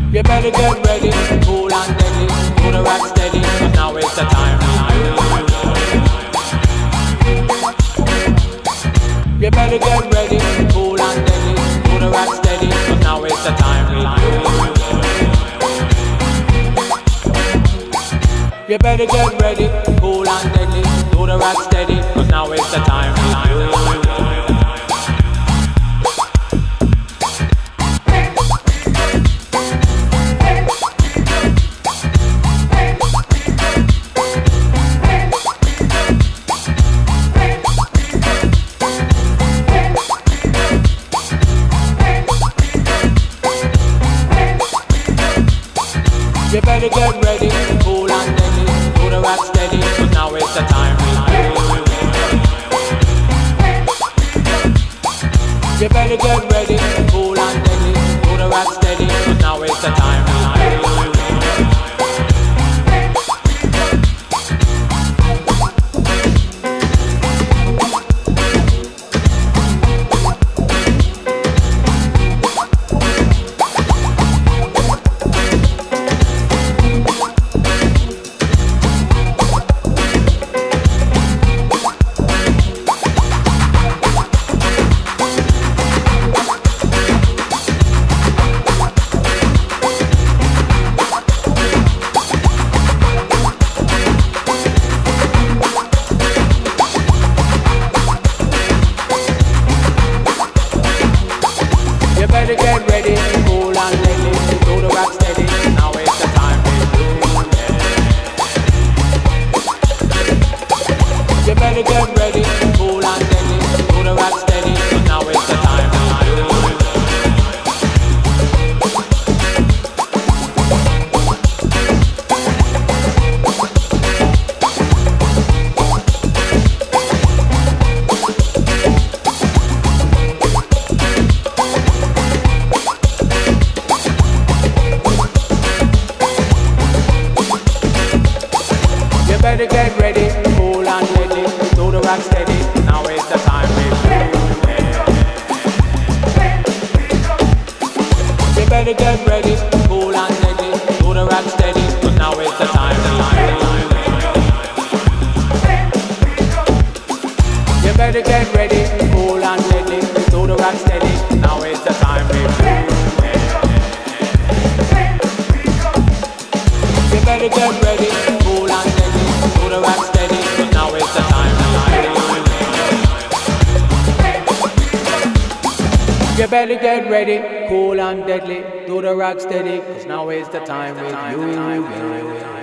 You better get ready, cool and deadly, do the rock steady, 'cause now is the time. You better get ready, cool and deadly, do the rock steady, 'cause now is the time. You better get ready, cool and deadly, do the rock steady, 'cause now is the time. You better get ready, cool and deadly, do the rock steady, 'cause now is the time. You better get ready, cool and deadly, do the rock steady, 'cause now is the time. You better get ready, cool and deadly, do the rock steady, now is the time. You better get ready, cool and deadly, do the rock steady, 'cause now is the time. You better get ready, cool and deadly, do the rock steady, now is the time. You better get ready, cool and deadly, do the rock steady, 'cause now is the time. You better get ready, cool and deadly, do the rock steady, now is the time. You better get ready, cool and deadly, do the rock steady, 'cause now is the time. You better get ready, cool and deadly, do the rock steady, 'cause now is the time with you.